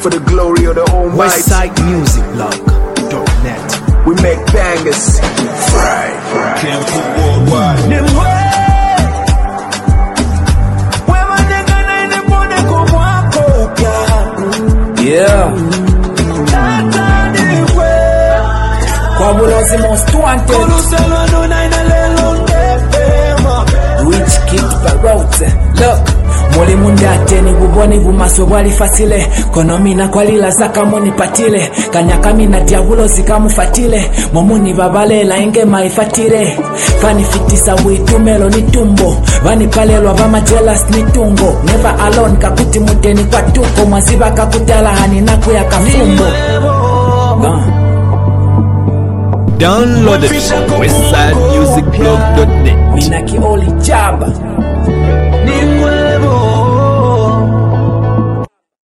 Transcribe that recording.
for the glory of the Almighty. WestsideMusicBlog.net. We make bangers. Fry. Can't put worldwide. Yeah. Kwabulozi most wanted. Rich kid barote. Look. Muli mundate ni buboni bumaso bwali fasile. Konomina kwalila zaka muni patile. Kanyakamina diabulo zikamufatile. Momuni babalela inge maifatire. Fani fitisa witumelo ni tumbo. Vani palelwa vama jealous ni tungo. Never alone kakuti muteni kwa tuko. Mwaziba kakutala hani naku ya kafumbo. Download it from WestsideMusicBlog.net. Minaki oli jaba.